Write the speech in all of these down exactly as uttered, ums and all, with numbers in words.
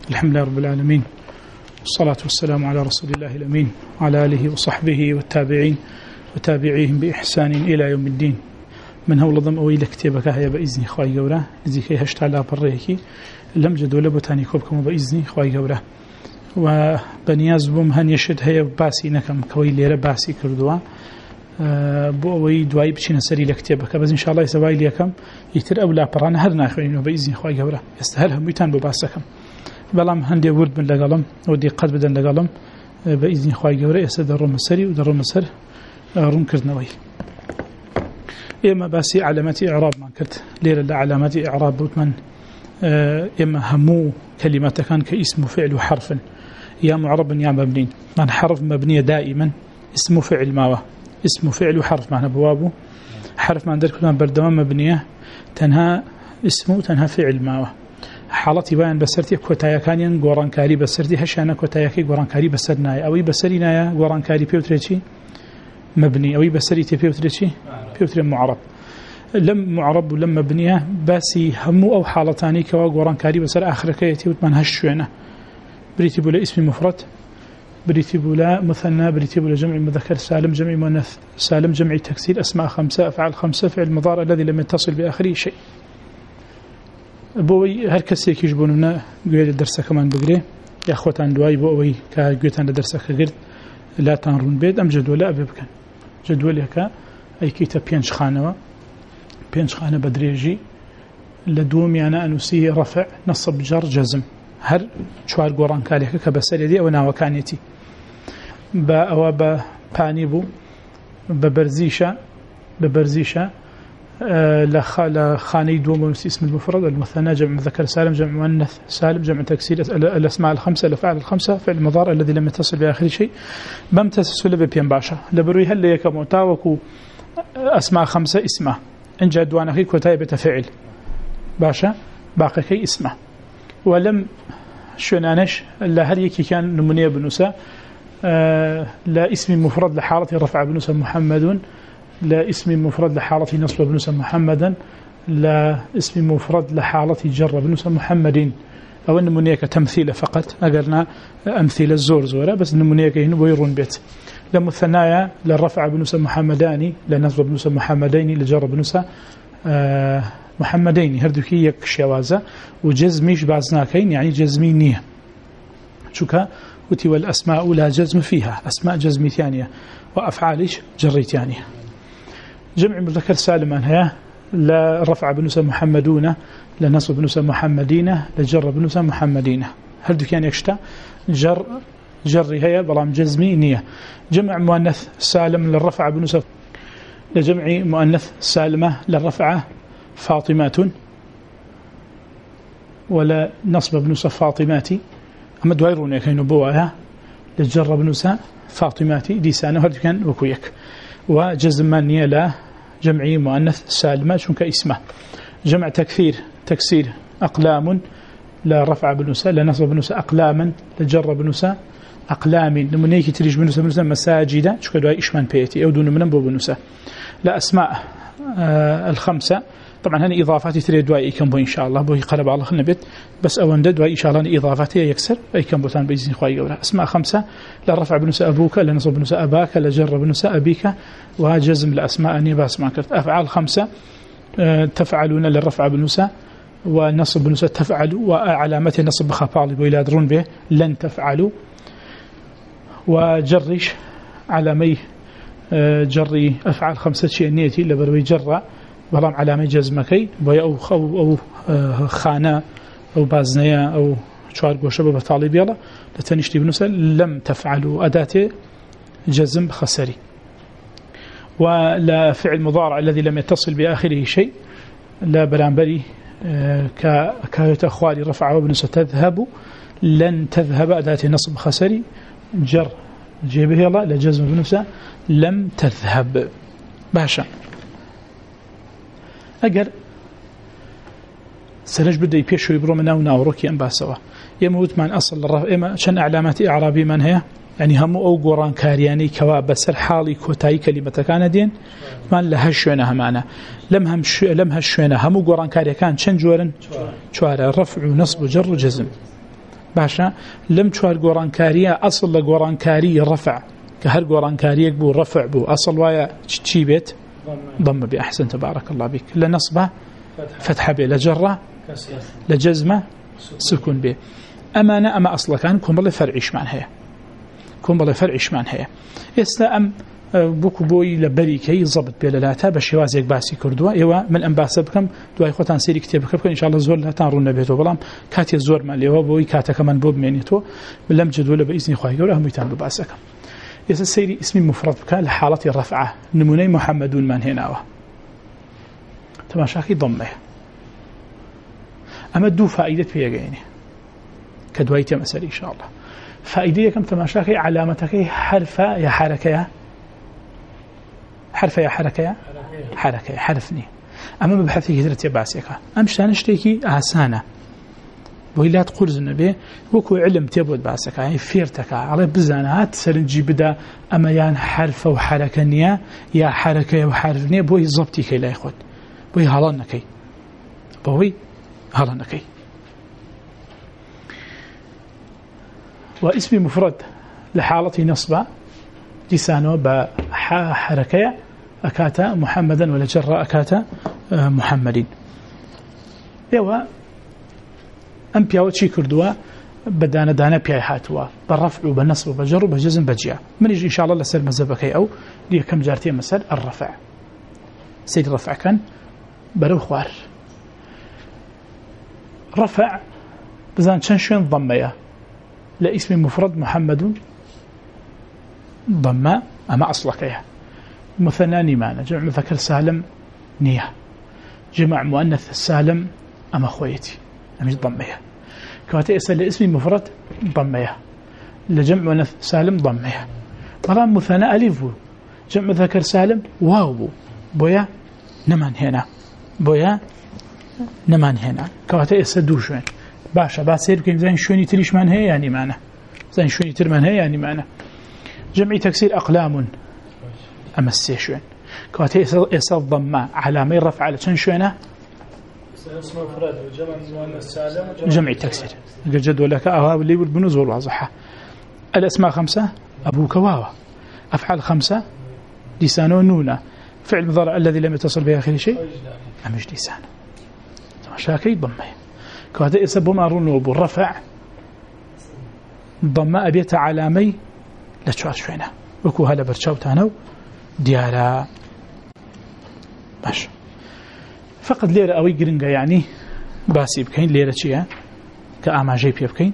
الحمد لله رب العالمين، والصلاة والسلام على رسول الله الأمين وعلى آله وصحبه والتابعين وتابعيهم بإحسان إلى يوم الدين. من هول ضم أوي لكتابك هيا بإذن خواهي جورا زيكي هشت على بريكي لم جدول بوتاني كوبكم بإذن خواهي جورا وبنياز بوم هن يشد هيا باسي نكم كوي ليرة باسي كردوا بو أوي دواي بشينا سري لكتابك بس إن شاء الله يسوي ليكم يتر أولا برانا هر ناخرين بإذن خواهي جورا يستهلهم ميتان بباسكم بلام هندي ورد من لقلم ودي قد بدن لقلم بإذن خواهي جورا يسد الرم السري ودر الرم السر رم كردنوي. إما باسي علامات إعراب ما كرت ليلة علامات إعراب بوتمن إما همو كلمة كان كاسم فعل وحرف يا معرب يا مبني من حرف مبنية دائما اسم فعل ماوه اسم فعل وحرف معنى بوابه حرف ما عندك كلام بردمان مبنية تنها اسمه تنها فعل ماوه حالتي بيان بسرتي كوتايا كانين قران كاري بسرتي هشانا كوتايا كي قران كاري بسرناي أو بسرينايا قران كاري بيوتريتشي مبني أو بسريتي بيوتريتشي بيوتري معرب لم معرب ولم مبنية باسي همو أو حالتاني كوا قران كاري بسر آخر كيتي وتمن هشوينه بريتي بولا اسم مفرد بريتي بولا مثنى بريتي بولا جمع مذكر سالم جمع مؤنث سالم جمع تكسير أسماء خمسة أفعال خمسة فعل مضارع الذي لم يتصل بآخره شيء. بوي هر کسی که جبوننا گوید درس کمان بگیره یا خوتان دوای بوی که گویتان درس کگرد لا تنرون بيد أم جدول أبي بكن جدول هكا أي كتاب بينش خانة بينش خانة بدريجي لدوم يعني أنوسي رفع نصب جر جزم هر شوار قران كاليك كبسر يدي أو ناوكانيتي با أو با بانيبو ببرزيشة ببرزيشة آه لخاني دوم ونسي اسم المفرد المثنى جمع مذكر سالم جمع مؤنث سالم جمع تكسير الأسماء الخمسة الأفعال الخمسة فعل المضارع الذي لم يتصل بآخر شيء بم تسلسل ببيان باشا لبروي هل ليك متاوكو أسماء خمسة اسمه إن جاء دوانكي كوتاي بتفعل باشا باقي كي اسمه ولم شنانش لا هل يكي كان نمونية بنوسا آه لا اسم مفرد لحالة رفع بنوسا محمد لا اسم مفرد لحالة نصب بنوسا محمدا لا اسم مفرد لحالة جر بنوسا محمدين أو النمونية كتمثيل فقط أقرنا أمثيل الزور زورة بس النمونية كهنا بيرون بيت لمثنايا للرفع بنوسا محمداني لنصب بنوسا محمدين لجر بنوسا آه محمدين هردوكي يك شوازة وجزميش بعضناكين يعني جزمي نية شوكا وتي والأسماء لا جزم فيها أسماء جزمي ثانية وأفعالش جري ثانية جمع مذكر سالم هي لا رفع بنوسا محمدون لنصب بنوسا محمدين لجر بنوسا محمدين هردوكي يعني يكشتا جر جري هي بلام جزمي نية جمع مؤنث سالم للرفع بنوسا لجمع مؤنث سالمة للرفعة فاطمات ولا نصب بنوسا فاطماتي أما دويرون يكينوا بواها للجر بنوسا فاطماتي دي سانة هذا كان وكويك وجزمانية لا جمعي مؤنث سالمة شنك اسمه جمع تكثير تكسير أقلام لا رفع بنوسا لا نصب بنوسا أقلاما لجر بنوسا أقلام نمونيك تريج بنوسا بنوسا مساجدة شكو دواء إشمان بيتي أو دون منن بو بنوسا لا أسماء آه الخمسة طبعا هني إضافاتي تريد دواء كم بو إن شاء الله بو يقلب على خلنا بيت بس أولا دواء إن شاء الله إضافاتي يكسر أي كم بوتان بإذن خواهي قولها أسماء خمسة لا رفع بنوسا أبوك لا نصب بنوسا أباك لا جر بنوسا أبيك وجزم الأسماء أني باس ما كرت أفعال خمسة آه تفعلون للرفع بنوسا ونصب بنوسا تفعلوا وعلامة نصب خفاض وإلى درون به لن تفعلوا وجرش علامي جري أفعال خمسة شيء نيتي لبروي جرة بلام علامة جزمكي بيا أو أو أو خانة أو بازنية أو شوار قوشبة بطالب يلا لتنشتي بنوسا لم تفعلوا أداة جزم خسري ولا فعل مضارع الذي لم يتصل بآخره شيء لا برانبري كأخوالي رفع بنوسا تذهب لن تذهب أداة نصب خسري جر جيبه الله لجزم بنوسا لم تذهب باشا أجر سنج بدي بيشو يبرو منا وناوروكي أم باسوا يموت من أصل الرف إما شن علامات إعرابي من هي يعني هم أو قران كارياني كواب بسر حالي كوتاي كلمة كان دين من لها شوينها معنا لم هم شو لم هالشوينها هم قران كاري كان شن جورن شوارع رفع ونصب وجر وجزم باشا لم چوار گۆڕانکاریە أصل لە گۆڕانکاری رفع کە هەر گۆڕانکاریەک بوو رفع بوو أصل وایە چی بێت ضم بأحسن تبارك الله بك لنصبه فتحة به لجرة لجزمة سكون به أمانة أما أصلا كان كون بالله فرعيش مان هي كون بالله فرعيش مان هي استا أم بوكو بوي لبريكي ضبط بللاتا بشوازيك باسي كردوا ايوا من ام باس بكم دواي خوتان سيري كتابك بكم ان شاء الله زور لا تارون بيتو بلام كاتي زور ما ليوا بوي كاتا كمان بوب مينيتو بلم جدول باذن خوي يقول هم يتم باسكم يس سيري اسمي مفرد بك لحاله الرفعه نموني محمدون من هنا تماشاكي ضمه اما دو فائده بيغيني كدوايتي مسألة ان شاء الله فائده كم تماشاكي علامتك حرف يا حركه حرف يا حركة حركة حرفني أما ببحثي هدرتي باسيكا أمشان اشتيكي أحسانا وإلا تقول النبي وكو علم تبود باسيكا يعني فيرتك على بزانات سرنجي بدا أما يان حرف وحركة نيا يا حركة وحرف نيا بوي زبطي كي لا يخد بوي هلانكي بوي هلانكي واسم مفرد لحالة نصبة لسانه بحركة أكاتا محمدا ولا جرى أكاتا محمدين يوا أم بياو تشي كردوا بدانا دانا بياي هاتوا بالرفع وبالنصب وبالجر وبالجزم بجيا من يجي إن شاء الله لسر مزبكي أو ليه كم جارتين مسأل الرفع سيد الرفع كان برو خوار رفع بزان شنشين ضمية لاسم مفرد محمد ضمة أما أصلك إياه مثنى نيمان جمع مذكر سالم نية جمع مؤنث سالم أما خويتي أمش ضمية كواتي أسأل اسمي مفرد ضمية لجمع مؤنث سالم ضمية مرام مثنى ألف جمع مذكر سالم واو بويا نمان هنا بويا نمان هنا كواتي أسأل دوشين باشا باسير كيف زين شوني تريش من هي يعني معنا زين شوني تر من هي يعني معنا جمع تكسير أقلام أما السيشوين كواتي يصل ضمة علامة رفع على شنشوينه اسم مفرد وجمع مؤنث سالم جمع تكسير جدول لك أهاب اللي بالبنزول واضحة الأسماء خمسة أبوك واوا أفعال خمسة لسان ونونة فعل مضارع الذي لم يتصل به آخر شيء أمش لسان مشاكل ضمة كواتي يسبب مارون وبالرفع ضمة أبيت علامي لتشوار شوينه وكو هلا برشاوتانو ديارا باش فقط ليرة أوي قرنقة يعني باسي بكين ليرة شيئا كأما جي بي بكين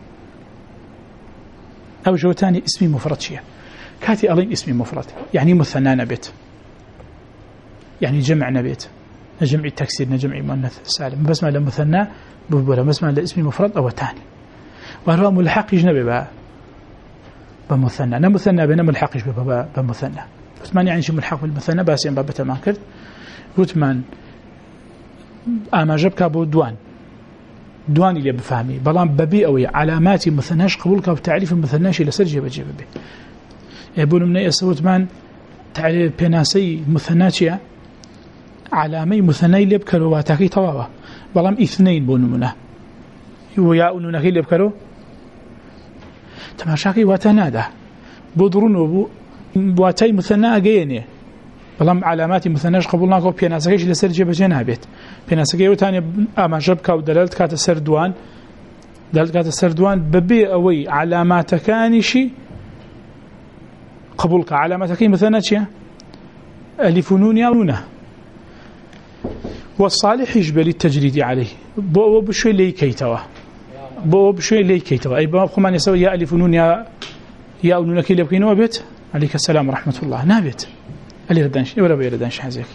أو جوتاني اسمي مفرد شيئا كاتي ألين اسمي مفرد يعني مثنى نبيت يعني جمع نبيت نجمع التكسير نجمع مؤنث سالم بس ما لمثنى بولا بس ما لاسمي مفرد أو تاني وهو ملحق يجنبي بقى بمثنى أنا مثنى بينما ملحقش بمثنى وثمان يعني شو ملحق بالمثنى بس يعني بابته ما كرت وثمان أما جبك أبو دوان دواني اللي بفهمي بلان ببي أوي علاماتي مثناش قبولك وتعريف المثناش إلى سرجي بجيب به يقولون من يسوي ثمان تعريف بناسي مثناتيا علامي مثنى اللي بكروا واتاكي طوابا بلان اثنين بونو منه ويا أنو نخيل اللي بكروا تماشاكي واتناده بودرون وبو واتي مثنى أجيني بلام علامات مثناش قبولنا كو بيناسكيش لسر جيب جنابت بيناسكي وتاني أما جبك ودلالت كات السردوان دلالت كات السردوان ببي أوي علامات كانشي قبولك علاماتك مثنى شيء ألف نون يا نونه والصالح يجبل التجريد عليه بو بشوي لي كيتوا بو بشوي لي كيتوا أي باب خمان يسوي يا ألف نون يا يا نون كي لبكين وبيت عليك السلام ورحمة الله نابت اللي ردانش ولا بيردانش حزك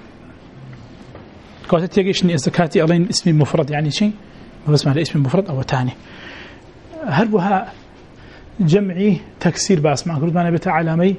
قالت تيجيشني الزكاتي ألين اسمي مفرد يعني شيء بس ما اسم مفرد أو تاني هربها جمعي تكسير باس مع كرد ما نبت علامي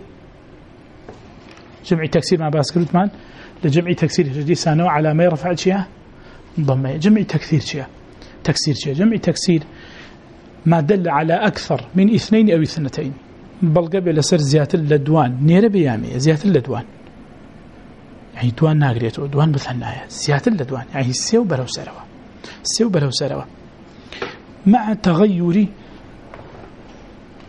جمعي تكسير مع باس كرد مان لجمعي تكسير جدي سانو علامي رفع شيء ضمه جمعي تكسير شيء تكسير شيء جمعي تكسير ما دل على أكثر من اثنين أو اثنتين بل قبل سر زيادة اللدوان نير بيامي زيادة اللدوان يعني دوان ناقريته دوان مثنايا زيادة اللدوان يعني السيو بلو سروا السيو بلو سروا مع تغير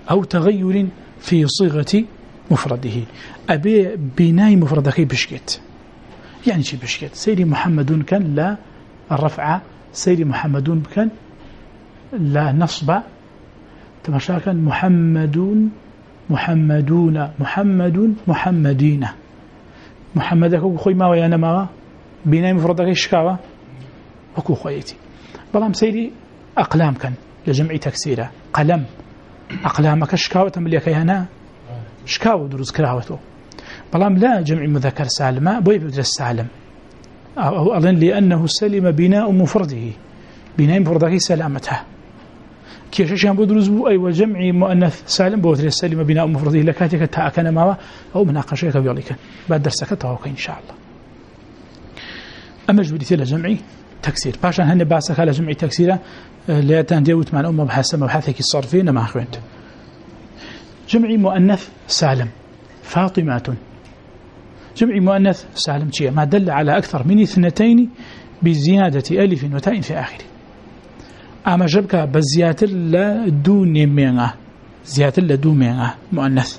أو تغير في صيغة مفرده أبي بناء مفردك بشكت يعني شي بشكت سيدي محمد كان لا الرفع سيدي محمد كان لا نصب تمشى كان محمدون محمدون محمد محمدين محمدك خوي ما ويانا ما بناء مفردك شكاوة وكو خويتي بلام سيدي أقلام كان لجمع تكسيره قلم أقلامك شكاوة مليك هنا شكاوة دروز كراوته بلام لا جمع مذكر سالمة بوي بدرس سالم أو أظن لأنه سلم بناء مفرده بناء مفرده سلامته كيف شيء بدرس بو أي وجمع مؤنث سالم بودرس سلم بناء مفرده لكاتك تأكن ما أو مناقشة كبيرك بعد درسك توقع إن شاء الله أما جودي لجمع تكسير باشا هن باسك على جمع تكسيره لا تنديوت مع الأمة بحسب مبحثك الصرفين ما أخوانت جمع مؤنث سالم فاطمات جمع مؤنث سالم شيء ما دل على أكثر من اثنتين بزيادة ألف وتاء في آخره أما جبك بزيادة لدون مينة زيادة لدون مينة مؤنث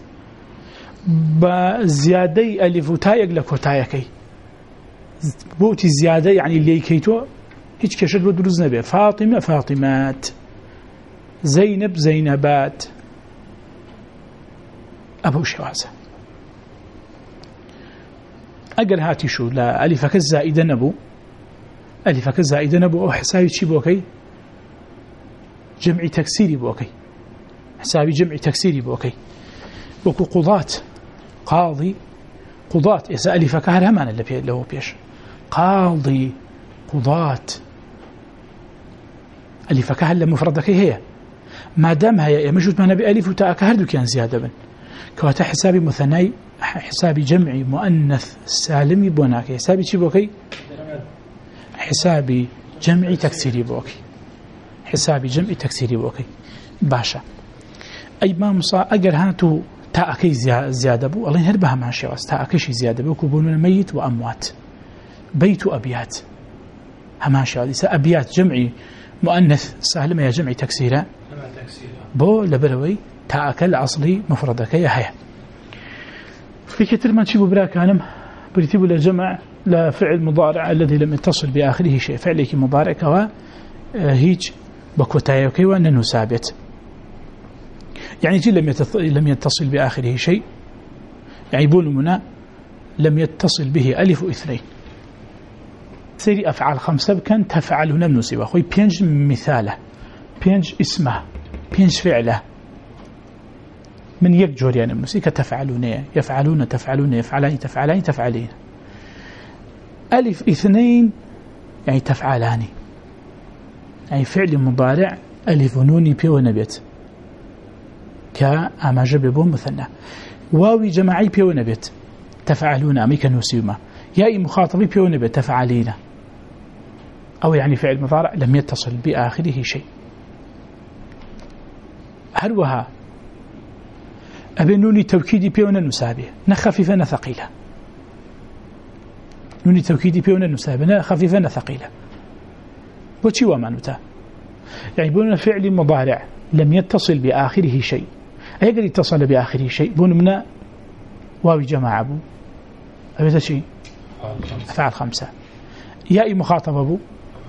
بزيادة ألف وتاء يقلك وتايكي بوتي زيادة يعني اللي كيتو هيك كشد بدرز نبي فاطمة فاطمات زينب زينبات أبو شوازة أقل هاتي شو لا ألفك الزائدة نبو ألفك الزائدة نبو أو حسابي شي بوكي جمع تكسيري بوكي حسابي جمع تكسيري بوكي وكو قضاة قاضي قضاة إذا ألفك هل همان اللي له بيش قاضي قضاة ألفك هل مفردك هي ما دام هي مجود ما نبي ألف وتاء كهردو كان زيادة بن كواتا حسابي مثني حسابي جمعي مؤنث سالمي بوناكي حسابي شي بوكي حسابي جمعي تكسيري بوكي حسابي جمعي تكسيري بوكي باشا أي ما مصا أجر هاتو تاءكي زيادة بو الله يهربها مع شواس تاءكيش زيادة بو كوبون من ميت وأموات بيت أبيات هماشي هذه أبيات جمعي مؤنث سالم يا جمعي تكسيرة بو لبلوي تأكل أصلي مفردك يا هيا في كتير ما تشوفوا براك أنا بريتبوا لجمع لفعل مضارع الذي لم يتصل بآخره شيء فعلك مضارع كوا هيج بكوتايوكي وأنه ثابت يعني جي لم لم يتصل بآخره شيء يعني بون منا لم يتصل به ألف اثنين سيري أفعال خمسة كان تفعلون من سوى خوي بينج مثاله بينج اسمه بينج فعله من يكجور يعني من سيكا تفعلون يفعلون تفعلون يفعلان تفعلان تفعلين ألف اثنين يعني تفعلان يعني فعل مضارع ألف نوني بي ونبيت كأما جببون مثنى واوي جماعي بي ونبيت تفعلون أميكا نسيوما ياء مخاطبي بي ونبيت تفعلين أو يعني فعل مضارع لم يتصل بآخره شيء هلوها أبي نوني توكيدي بيونا نسابه نخففة نثقيلة نوني توكيدي بيونا نسابه نخففة نثقيلة وشي ومانوتا يعني بون فعل مضارع لم يتصل بآخره شيء أيقدر يتصل بآخره شيء بون منا واوي جماعة أبو أبي شيء أفعال خمسة ياء مخاطب أبو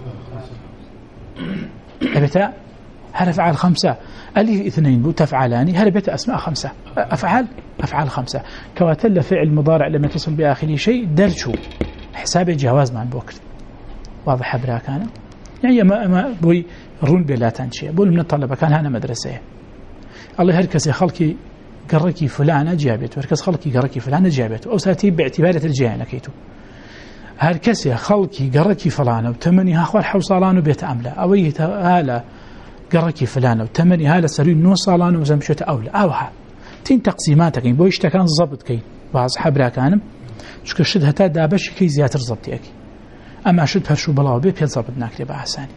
أبتا هل أفعال خمسة ألف اثنين بو تفعلان هل بيت أسماء خمسة أفعال أفعال خمسة كواتل فعل مضارع لم يتصل بآخره شيء درشو حساب جواز مع البوكر واضح برا كان يعني ما ما بوي رون بلاتان شيء بقول من الطلبة كان هنا مدرسة الله هركس خلقي قركي فلانة جابت وهركس خلقي قركي فلانة جابت أو ساتي باعتبارة الجهة كيتو هركس خلقي قركي فلانة وتمني هاخوال حوصالان وبيت أملا أويه هالا قركي فلانة وتمني هالا سرين نو صالان وزمشت أولى أوها تين تقسيماتك يعني بويش تكان ضبط كي بعض حبرا كانم شكل شد هتا دابش كي زياتر ضبطي أكي أما شد هرشو بلاو بي بيض ضبط ناكلي بأحساني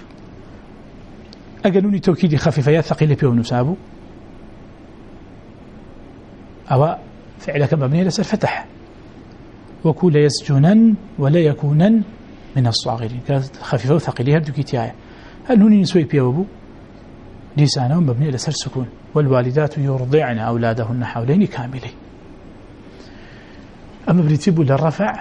أقلوني توكيدي خفيفة ثقيلة بيو نسابو أو فعلك مبني لسر فتح وكل يسجنن ولا يكونن من الصاغرين كانت خفيفة وثقيلة هردو كيتيايا هل نوني نسوي بيوبو لسانه مبني لسر سكون والوالدات يرضعن أولادهن حولين كاملين. أما بريتيبو للرفع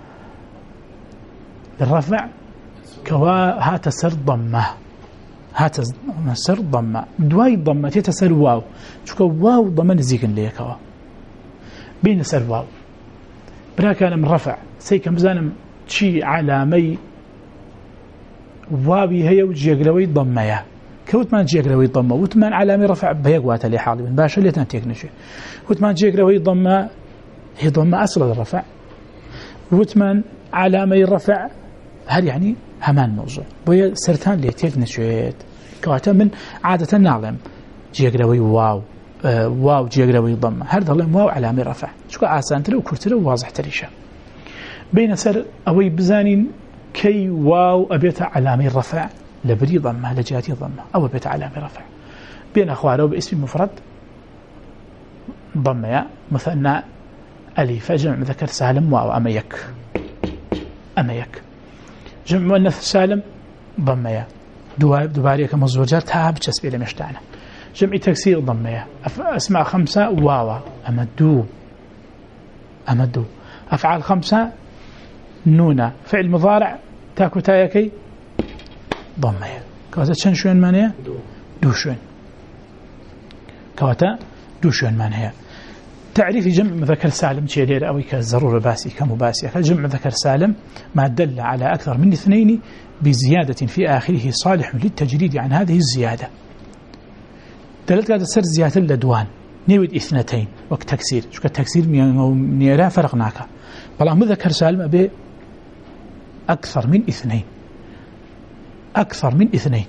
للرفع كوا هات سر ضمة هات سر ضمة دواي ضمة تتسر واو شكو واو ضمة نزيقن ليه كوا بين سر واو برا كان من رفع سيكم زانم شي علامي واوي هي وجيقلوي ضمية كوتمان جيقلوي ضمة وتمان علامي رفع بيقوات اللي حالي من باشا اللي تنتيقنشي وتمان جيقلوي ضمة هي ضمة أصل الرفع وتمان علامي الرفع هل يعني همان موضوع بويا سرتان اللي تيقنشيت كواتا من عادة نعلم جيقلوي واو آه واو جيقلوي ضمة هذا الله واو علامي رفع شكو آسان ترى وكرترى وواضح تريشة بين سر أوي بزانين كي واو أبيت علامي رفع لبري ضمة لجاتي ضمة أو أبيت علامي رفع بين أخواره باسم مفرد ضمة مثنى ألف جمع مذكر سالم واو أميك أميك جمع مؤنث سالم ضمة دوبارية كمزوجات تاب تسبيل مشتعنا جمع تكسير ضمة أسماء خمسة واو أمدو أمدو أفعال خمسة نونا فعل مضارع تاكو تايكي ضمه كواتا چند شوين مانيا دو شوين كواتا دو شوين مانيا تعريف جمع مذكر سالم تشيلير أو كالضرورة باسي كمباسي جمع مذكر سالم ما دل على أكثر من اثنين بزيادة في آخره صالح للتجريد عن هذه الزيادة دلت قاعدة سر زيادة لدوان نيود اثنتين وقت تكسير شو كالتكسير نيرا فرقناك بلا مذكر سالم أبي أكثر من اثنين أكثر من اثنين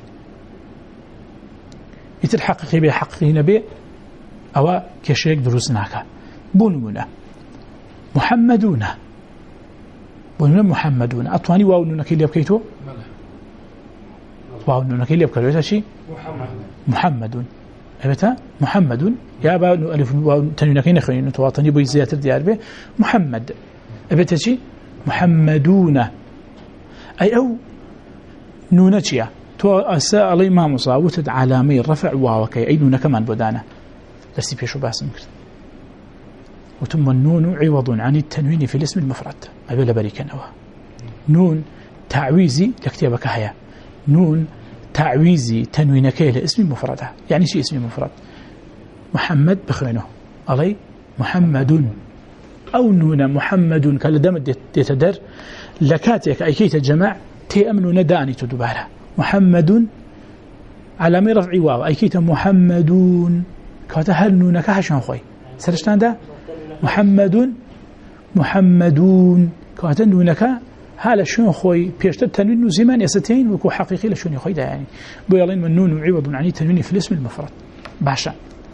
يتلحقق بي حققين بي أو كشيك دروسناك بونمنا محمدون بونمنا محمدون أطواني واو نونك اللي بكيتو واو نونك اللي بكيتو شيء محمدون أبتا محمدون يا با ألف واو تنونكين خلينا نتواطني بي زيادة ديار به محمد أبتا شيء محمدون أي أو نونتشيا تو أساء علي ما مصاوتد علامي الرفع واوكي أي نون كمان بدانا لسي بيشو باسم كرت وثم النون عوض عن التنوين في الاسم المفرد أبي لبريك نوا نون تعويزي لكتابك هيا نون تعويزي تنوينك لاسم مفرد يعني شيء اسم مفرد محمد بخوينه علي محمد أو نون محمد كالدم يتدر لكاتك أي كي تجمع تأمن نداني تدبارها محمد على مي رفع واو أي كي محمدون كاتهل نونك حشان خوي سرشتان ده محمد محمدون كاتن نونك هذا شون خوي بيشتد تنوين زمان يستين وكو حقيقي لشون خوي ده يعني بيالين من نون عوض عن تنوين في الاسم المفرد باشا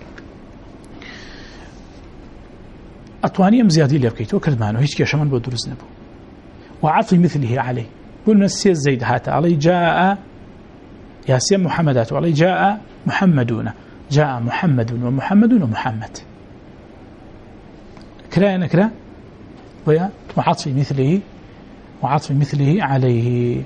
أطواني زيادة اللي بكيتو كرمانو هيك كشمان بدرس نبو وعطي مثله عليه قلنا السيد زيد هات علي جاء ياسين محمدات علي جاء محمدون جاء محمد ومحمد ومحمد كلا نكرا ويا وعطف مثله وعطف مثله عليه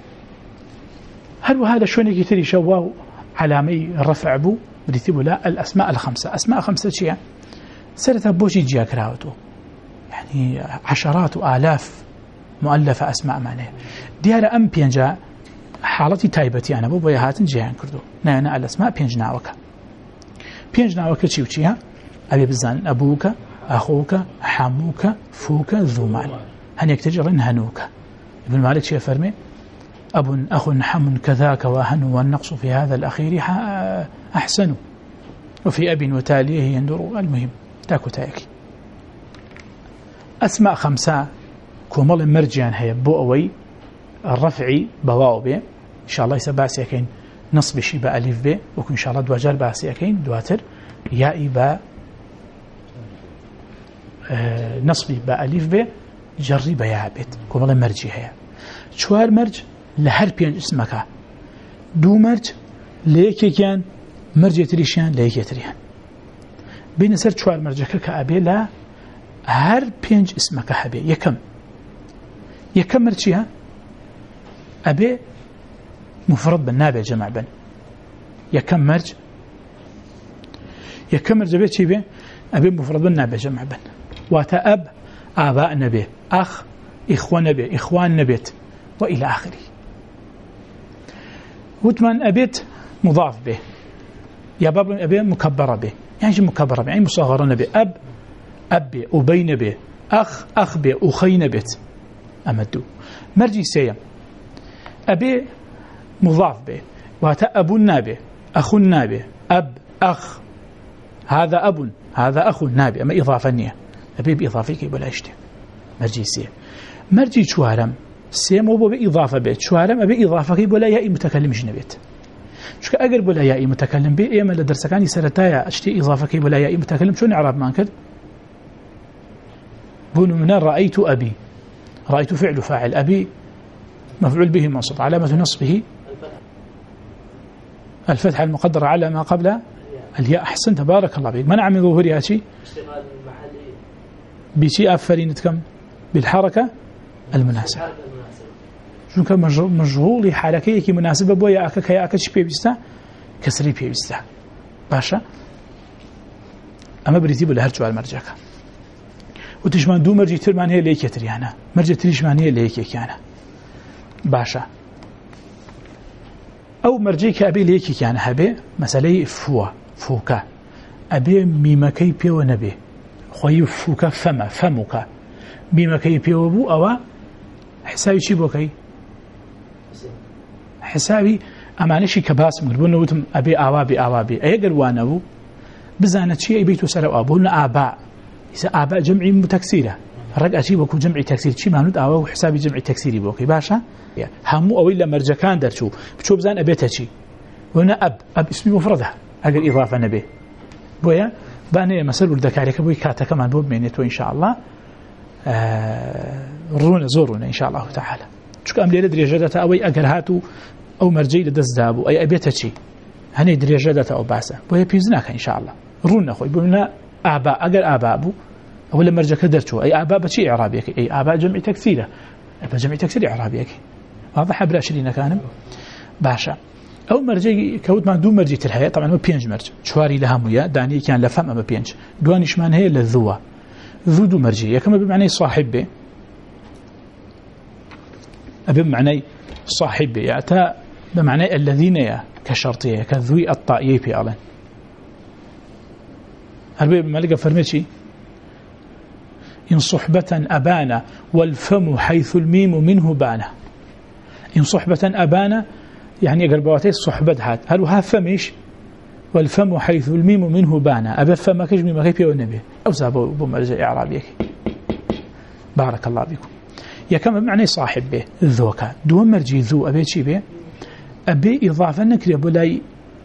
هل وهذا شلون يكتري شواو علامي الرفع بو بريتبو لا الأسماء الخمسة أسماء خمسة شيء سرتها بوشي جيا كراوتو يعني عشرات وآلاف مؤلفة أسماء معناه ديار أم بينجا حالتي تايبتي أنا بو بيا هاتن جيان كردو نانا الأسماء بينجنا وكا بينجنا وكا شيء وشيها أبي بزان أبوك أخوك حموك فوك ذو مال هن يكتجرن هنوك ابن مالك شيء فرمي أب أخ حم كذاك وهن والنقص في هذا الأخير أحسن وفي أب وتاليه يندر المهم تاكو تاكي أسماء خمسة كومال مرجعان هي بوأوي الرفعي بواو به إن شاء الله يسبع سيكين نصب شي بألف به وكن إن شاء الله دواجر بع سيكين دواتر يائي با آه نصبي بألف به جري بيعبت كومال مرجي هي شوار مرج لهر بينج اسمك دو مرج ليكي كان مرج يتريشان ليكي يتريان بين سر شوار مرجك كأبي لا هر بينج اسمك حبي يكم يكم مرجيها أبي مفرد بالنابع جمع بن يكم مرج يكم مرج بيت شي بيه أبي مفرد بن نبي جمع بن واتا أب آباء نبي أخ إخوان نبي إخوان نبيت وإلى آخره. وثمان أبيت مضاف به يا باب أبي مكبرة به يعني شو مكبرة به يعني مصغرة نبي أب أبي أبي نبي أخ أخ به أخي نبيت أمدو. مرجي سيم أبي مضاف به واتا أبو النبي أخو النبي أب أخ هذا أب هذا أخو النبي أما إضافة نية أبي بإضافيك ولا يشتي. مرجي سيم مرجي شوارم سيم وبو بإضافة بيت شوارم أبي إضافة ولا يأي متكلم جنبيت شو كأقرب ولا يأي متكلم بي إيما لدرس كاني سرتايا أشتي إضافة ولا يأي متكلم شو نعرب ما كذا بون من رأيت أبي رأيت فعل فاعل أبي مفعول به منصوب علامة نصبه الفتحة المقدرة على ما قبل الياء. أحسن تبارك الله بك منع من ظهورها شيء بشيء أفرين تكم بالحركة المناسبة شو كان مشغول حركية مناسبة بويا أكا كيا أكا شيء بيبستا كسري بيبستا باشا أما بريتي بلا هرجو على المرجع وتشمان دو مرجع ترمان هي ليك تريانا مرجع تريشمان هي ليك كيانا باشا أو مرجعك أبي ليك كيانا هبي مسألة فوا فوكا أبي ميمكي بيو نبي خوي فوكا فما فموكا ميمكي بيو بو أو حسابي شي بوكي حسابي أمانشي كباس مقربون نوتم أبي آوابي آوابي أيقر وانبو بزانت شيء بيتو سروا أبونا آباء إذا آباء جمعي متكسيرة رجع شيء بكو جمعي تكسير شيء معنود آوا وحسابي جمعي تكسيري بوكي باشا همو أو إلا مرجع كان درشو بشو بزان أبيتها شيء وهنا أب أب اسمي مفردها أقل إضافة نبي بويا باني مسألة الذكاريك بوي كاتا كمان بوب مينيتو إن شاء الله آه رونا زورونا إن شاء الله تعالى شو أم ليلة درجة أوي أجر هاتو أو مرجي لدز دابو أي أبيتها شيء هني درجة أو باسة وهي بيزناك إن شاء الله رونا خوي بقولنا آباء أجر آباء بو أولا مرجع كدرتو أي آباء بشيء إعرابيك أي آباء جمع تكسيره أباء جمع تكسير إعرابيك واضح بلا عشرين كانم باشا أو مرجع كود ما دون مرجع الحياة طبعا ما بينج مرجع شواري لها مياه داني كان لفهم أما بينج دوانش من هي للذوة ذو دو مرجع كما بمعنى صاحبه أبي بمعنى صاحبه يأتى بمعنى الذين يا كشرطية كذوي الطائي في ألين هل بملك فرمتشي إن صحبة أبانا والفم حيث الميم منه بانا إن صحبة أبانا يعني قربواتي صحبة هات هل وها فمش والفم حيث الميم منه بانا أبا فما كجمي ما كيف يونبه أو سابوا بمرجع إعرابيك بارك الله بكم يا كما بمعنى صاحب به ذوكا دون مرجي ذو أبي شي به أبي إضافة نكري بولاي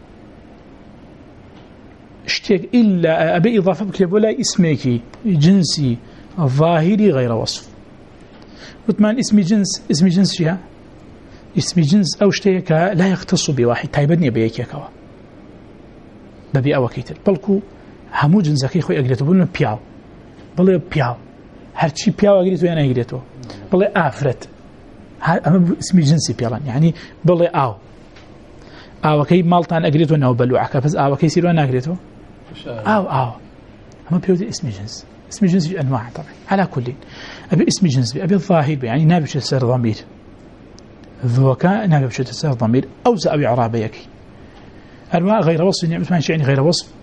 اشتيك إلا أبي إضافة بكري بولاي اسميكي جنسي ظاهري غير وصف وثمان اسمي جنس اسمي جنس شيء اسمي جنس أو اشتيك لا يختص بواحد تايبني بيك يكوا ببي أو كيتر بلكو همو جنسكي خوي أقريتو بلنا بياو بلي بياو هرشي بياو أقريتو يعني أقريتو بلي آفرت أما اسمي جنسي بيالان يعني بلي آو آو كي مالتان أقريتو ناو بلوعك بس آو كي سيرو أنا أقريتو آو آو أما بيودي اسمي جنس اسمي جنس أنواع طبعا على كل أبي اسمي جنس أبي الظاهر بي يعني نابش السر ضمير ذوكا نابش السر ضمير أو سأبي عرابيك أنواع غير وصف يعني غير وصف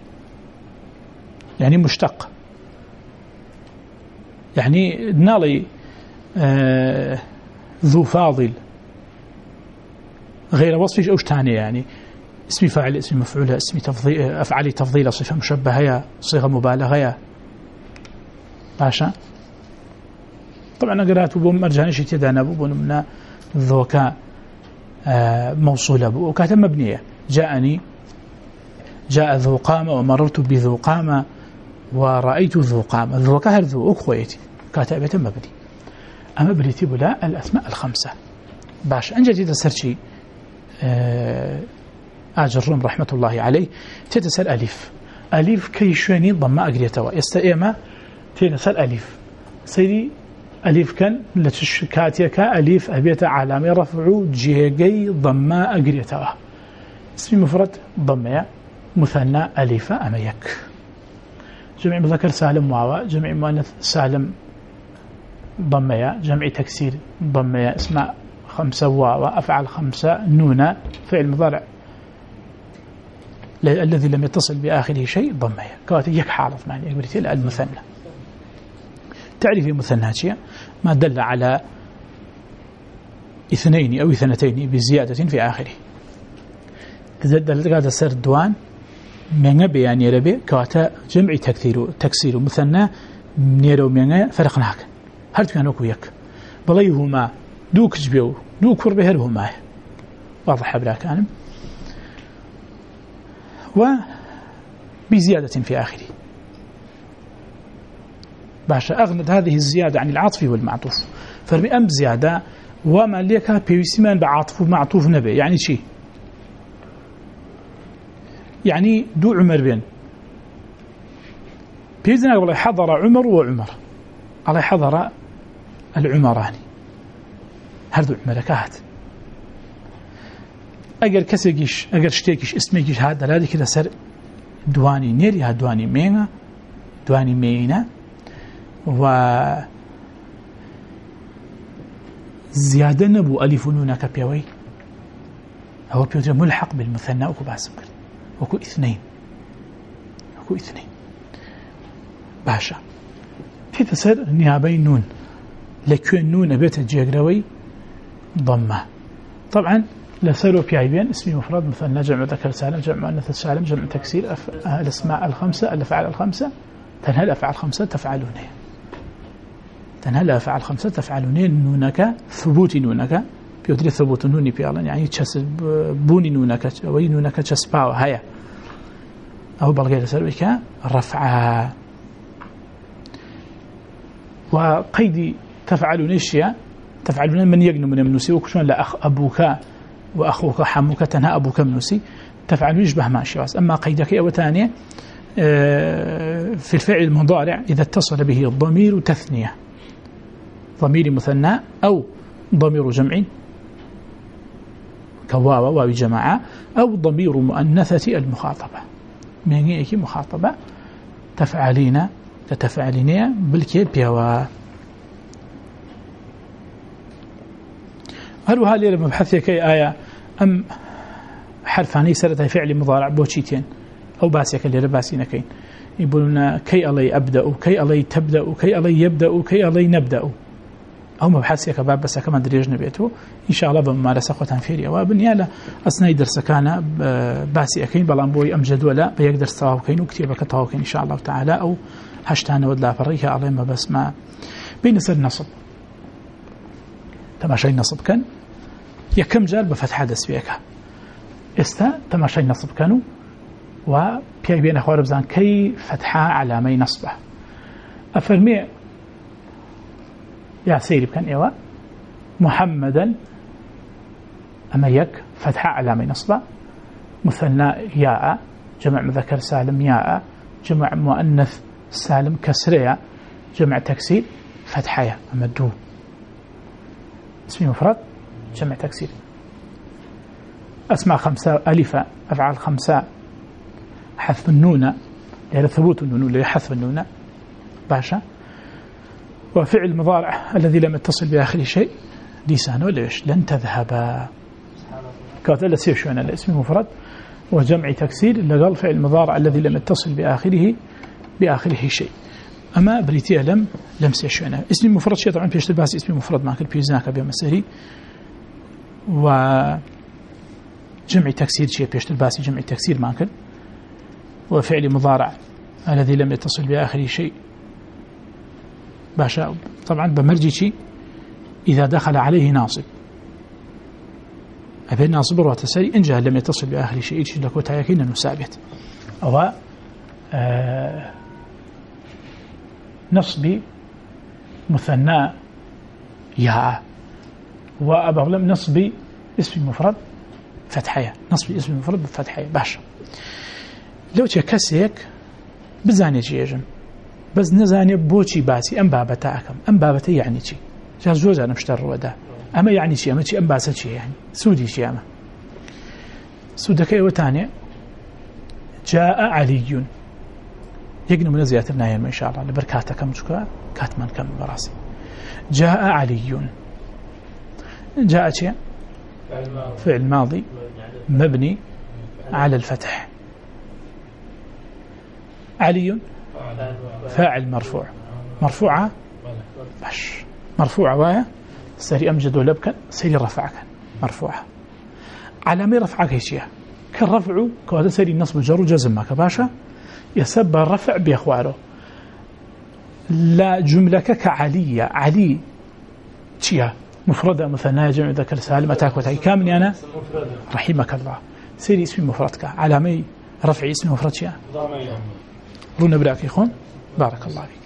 يعني مشتق يعني نالي آه ذو فاضل غير وصف أوش تاني يعني اسم فاعل اسم مفعول اسم تفضيل أفعال تفضيل صفة مشبهة صيغة مبالغة باشا طبعا قرأت بوم مرجانيش يتدانا بوم من ذوكا آه موصولة وكاتب مبنية جاءني جاء ذو قامة ومررت بذو قامة ورأيت ذو قامة ذوكا هرذو أخويتي كاتبة مبني أما بريتب لا الأسماء الخمسة باش أنجد يتسرشي آه أجرهم رحمة الله عليه تتسل ألف ألف كيشواني ضم أقريتها يستئما تنسل ألف سيدي ألف كان لتشكاتيك ألف أبيت علامة رفعو جيجي ضم أقريتها اسم مفرد ضمية مثنى ألف أما يك جمع مذكر سالم واو جمع مؤنث سالم ضمية جمع تكسير ضمية اسماء خمسة واو أفعل خمسة نون فعل مضارع الذي لم يتصل بآخره شيء ضمية كواتي يك حالف معني يقولي المثنى تعريف مثنى ما دل على اثنين أو اثنتين بزيادة في آخره دل هذا سر دوان من بيان يربي كواتا جمع تكثير تكسير مثنى نيرو من فرقناك هل كانوا كويك بليهما دوك جبيو دوك وربهرهما واضح بلا كان وبزيادة في آخره باشا أغنت هذه الزيادة عن العطف والمعطوف فبأم زيادة وما ليك بيسمان بعطف ومعطوف نبي يعني شيء يعني دو عمر بين بيزنا والله حضر عمر وعمر الله حضر العمراني هردو عمركات اگر كسيش اگر شتيكش اسميكش هذا لا كده سر دواني نيري دواني مينا دواني مينا و زيادة نبو ألف نون كبيوي هو بيوتر ملحق بالمثنى وكو باسم وكو اثنين وكو اثنين باشا في تسر نيابين نون لكن نون بيت الجيغروي ضمه طبعا لسروا في عيبين اسمي مفرد مثنى جمع ذكر سالم جمع مؤنث سالم جمع تكسير أف... الاسماء الخمسة الافعال الخمسة تنهى الافعال الخمسة تفعلون تنهى الافعال الخمسة تفعلون نونك ثبوت نونك بيودري ثبوت نوني بيالا يعني تشسب بوني نونك وي نونك تشسباو هيا او بلغي لسرويك رفع وقيد تفعلون اشياء تفعلون من يجن من منوسي وكشون لا اخ ابوك واخوك حموك تنهى ابوك منوسي تفعلون يشبه ماشي واس اما قيدك او ثانيه في الفعل المضارع اذا اتصل به الضمير تثنيه ضمير مثنى او ضمير جمع كواو واو جماعه او ضمير مؤنثه المخاطبه من هيك مخاطبه تفعلين تتفعلين بالكيب يا هل وهذه المبحث كي آية أم حرفاني سرتها فعل مضارع بوشيتين أو باسيك اللي رباسين كين يقولون كي الله أبدأ كي الله تبدأ كي الله يبدأ كي الله نبدأ أو مبحث كباب بس كمان دريج نبيته إن شاء الله بممارسة قطعا فيريا وبنيالا أثناء درس كان باسي كين بلانبوي أم جدولا بيقدر استواه كين وكتيبة كتواه كين إن شاء الله تعالى أو هشتان ودلا فريها الله ما بس ما بين سر نصب تماشي نصب كان يكم جال بفتح دس بيكا استا تماشي نصب كانوا وبيك بين اخوار بزان كي فتحة علامي نصبه أفرمي يا سيري كان ايوا محمدا أما يك فتحة علامي نصبه مثنى ياء جمع مذكر سالم ياء جمع مؤنث سالم كسرية جمع تكسير فتحية أما دو اسمي مفرد جمع تكسير أسماء خمسة ألفة أفعال خمسة حذف النون يعني ثبوت النون اللي حذف النون باشا وفعل مضارع الذي لم يتصل بآخر شيء لسانه ليش لن تذهب كانت لا سير شو أنا الاسم مفرد وجمع تكسير لقال فعل مضارع الذي لم يتصل بآخره بآخره شيء أما بريتيا لم لم سيشونا اسم مفرد شيء طبعا بيشتغل بس اسم مفرد ما كل بيزناك بمسيري وجمع تكسير شيء بيشتغل بس جمع تكسير ما كل وفعل مضارع الذي لم يتصل بآخر شيء باشا طبعا بمرجي شيء إذا دخل عليه ناصب أبي ناصب رواه تسري إن جاء لم يتصل بآخر شيء يجي لك وتأكيد أنه ثابت أو آه نصب مثنى يا وأبغلم نصب اسم مفرد فتحية نصب اسم مفرد بفتحية باشا لو تكسيك بزاني جيجن بس نزاني بوشي باسي أم بابتا أكم أم بابتا يعني شي جاز جوز أنا مشتر ودا أما يعني شي أما شي أم باسا شي يعني سودي شي أما سودك وتاني جاء علي يقنوا من زيادة النايم إن شاء الله لبركاته كم شكا كاتمان كم براسي جاء علي جاء شيء فعل ماضي مبني على الفتح علي فاعل مرفوع مرفوعة باش مرفوعة وايا سري أمجد ولبكا سري رفعك مرفوعة على ما رفعك هيشيا كالرفع كهذا سري النصب جر وجزم كباشا يسبب الرفع بأخواره لا جملة كعلية علي تشيا مفردة مثنى جمع ذكر سالم أتاك وتعي كامل أنا رحمك الله سيري اسم مفردك على ما رفع اسم مفرد شيا رونا براك يخون بارك الله فيك.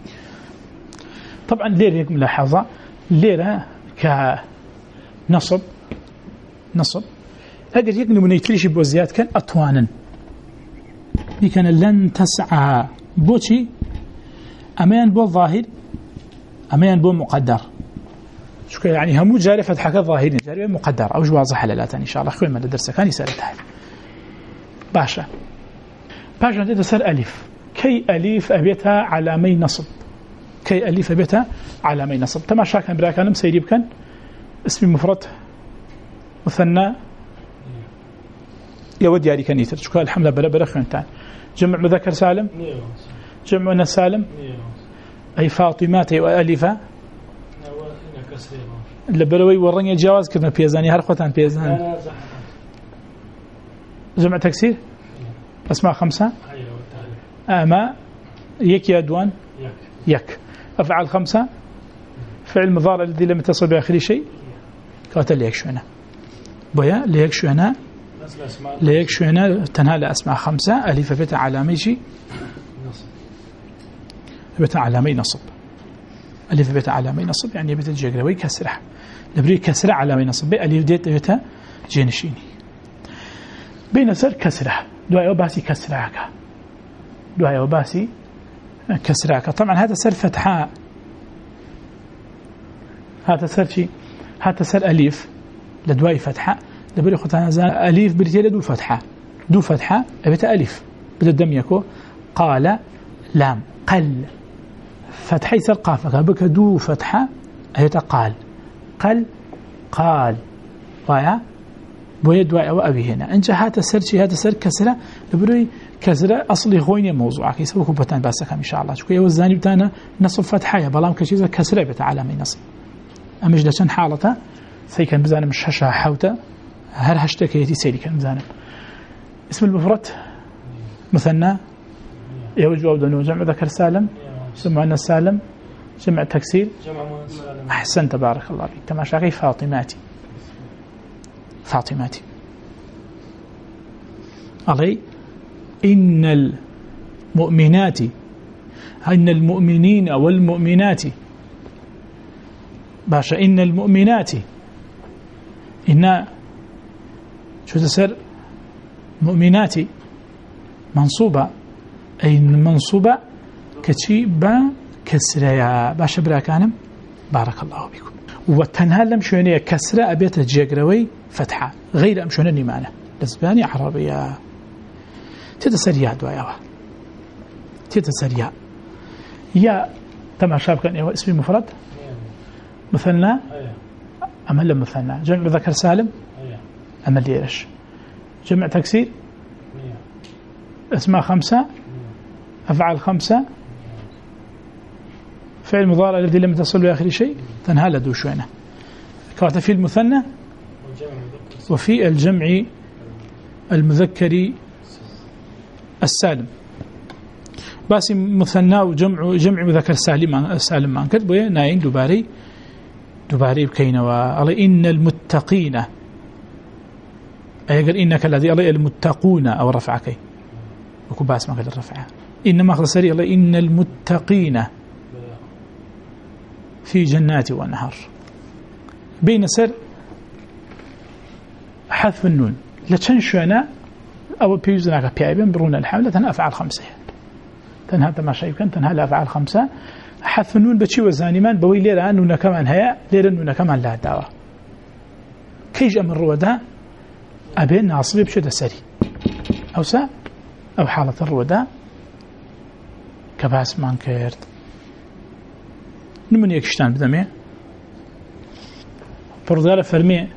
طبعا ليرة ملاحظة ليرة كنصب نصب أقدر يقني من يتليش بوزيات كان أطوانا دي كان لن تسعى بوشي أمان بو ظاهر أمان بو مقدر شو يعني همو جاري فتحك ظاهر جاري مقدر أو جواز حلالات إن شاء الله خوي ما درس كان يسألتها باشا باشا أنت تسأل ألف كي ألف أبيتها علامي نصب كي ألف أبيتها علامي نصب تماشا كان براك أنا مسيريب كان اسم مفرد مثنى يود ياري كان يتر شو الحملة بلا بلا خنتان جمع مذكر سالم جمع مؤنث سالم أي فاطمات وألفة لبروي ورني جواز كنا بيزاني هرقتان بيزان جمع تكسير أسماء خمسة أما يك يدوان يك أفعل خمسة فعل مضارع الذي لم يتصل بآخر شيء قاتل ليك شو هنا بويا ليك شو هنا ليك شو هنا تنهى لأسماء خمسة ألف بيت علامي شيء بيت علامي نصب ألف بيت علامي نصب يعني بيت الجغروي كسرة لبري كسرة علامي نصب ألف ديت بيت جينشيني بين سر كسرة دعاء وباسي كسرة دعاء وباسي كسرة طبعا هذا سر فتحاء هذا سر شيء هذا سر ألف لدواء فتحة لبري ختان زان ألف بريتيل دو فتحة دو فتحة بيت ألف بدأ الدم يكو قال لام قل فتحة يسر قافك بك دو فتحة هي قال قل قال وايا بويد وايا وأبي هنا أنت هذا سر شيء هذا سر كسرة لبري كسرة أصلي خويني موضوعك يسوي كوبتان باسك إن شاء الله شو كي وزاني بتاعنا نصب فتحة يا بلام كشيء كسرة بتعلمي نصب أمش لشان حالته سيكون بزانا مش هشها حوته هر هشتكيتي سيري كان بزانا اسم المفرد مثنى يوجد ودنو جمع ذكر سالم جمع مؤنث سالم جمع تكسير أحسن تبارك الله فيك تماشاقي فاطماتي فاطماتي علي إن المؤمنات إن المؤمنين والمؤمنات باشا إن المؤمنات إن شو تسر مؤمنات منصوبة أي منصوبة كشي با كسرة باشا براكانم بارك الله بكم وتنها لم شونية كسرة أبيت الجيجروي فتحة غير أم شونني معنا لسباني عربية تتسريع دوايا تتسريع يا تماشى كان اسمي مفرد مثنى أمل مثنى جمع ذكر سالم أمل يرش جمع تكسير اسماء خمسة أفعال خمسة فعل مضارع الذي لم يتصل بآخر شيء تنهى لدو شوينه كانت في المثنى وفي الجمع المذكر السالم بس مثنى وجمع جمع مذكر سالم سالم ما كتبوا ناين دباري دباري بكينا وقال إن المتقين أي قال إنك الذي الله المتقون أو رفعك وكباس ما قال الرفعة إنما أخذ سري الله إن المتقين في جنات ونهر بين سر حذف النون لتنشأنا أو بيوزناك بيعبين برون الحملة تنها أفعال خمسة تنها ما شيء كان تنها لأفعال خمسة حذف النون بشي وزانيمان بوي ليرة أنه كمان هيا ليرة أنه كمان لا دعوة كيج أمر رودا أبين ناصب بشدة سري أو سا أو حالة الرودة كباس مان كيرد نمن يكشتان بدمي فرضال فرمي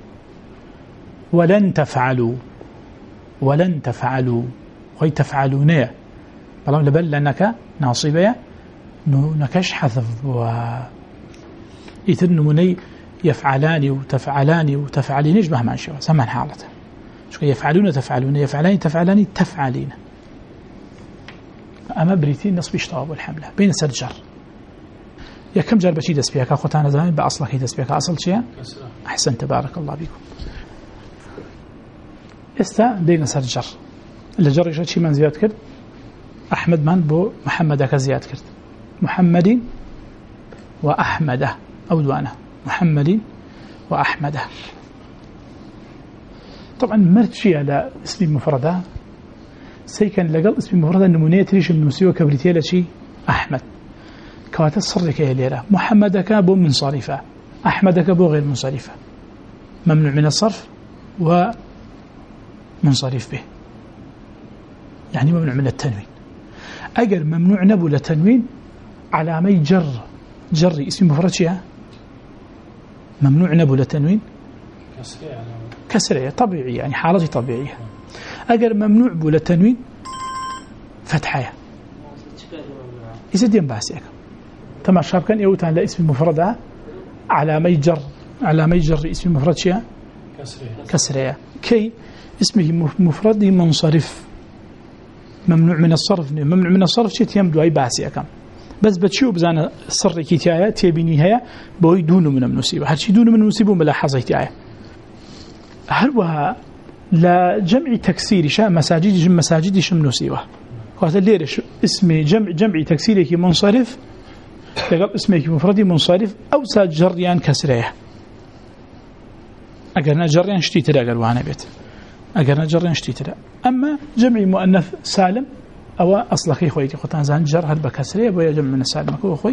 ولن تفعلوا ولن تفعلوا خوي تفعلون بلام لبل لأنك ناصبة نكش حذف و يتر نمني يفعلان وتفعلان وتفعلين إيش مهما شو سمعن حالته شو يفعلون تفعلون يفعلان تفعلان تفعلين أما بريتين نصب اشتغاب والحملة بين سرجر يا كم جرب شيء دس فيها كأخوتنا زمان بأصلك دس فيها أصل شيء أحسن تبارك الله بكم استا دين سرجر اللي جرى شيء من زياد كرد أحمد من بو محمد كزياد كرد محمد وأحمده أو دوانه محمد وأحمده طبعا مرت شيء على اسم مفردة سيكن لقل اسم مفردة نمونية تريش النمسيوة كبريتية لشي أحمد كوات الصرك يا ليرة محمدك بو منصرفة أحمدك بو غير منصرفة ممنوع من الصرف ومنصرف به يعني ممنوع من التنوين أجر ممنوع نبو للتنوين علامي جر جري اسم مفرد شيء ممنوع نبو للتنوين كسرية طبيعية يعني حالة طبيعية أجر ممنوع بو للتنوين فتحية يزيد باسيك تمام شاب كان يوتان لاسم مفردة علامي جر علامي جر اسم مفرد شيء كسرية كي اسمه مفرد منصرف ممنوع من الصرف ممنوع من الصرف شيء يمدو أي باسيك بس بتشوف بزانا صر كتاية تبيني هي بوي دون من المنصيبة هالشي دون من المنصيبة ملاحظة كتاية هل وها لا جمع تكسير شا مساجد جم مساجد شم منصيبة وهذا ليش اسمي جمع جمع تكسيرك منصرف لقب اسمك مفردي منصرف أو سجريان كسرية أجرنا جريان شتي ترى أجر وانا بيت أجرنا جريان شتي ترى أما جمع مؤنث سالم أو أصلك خويتي خطان زان جر هل بكسرية بويا جمع من السالم أكو أخوي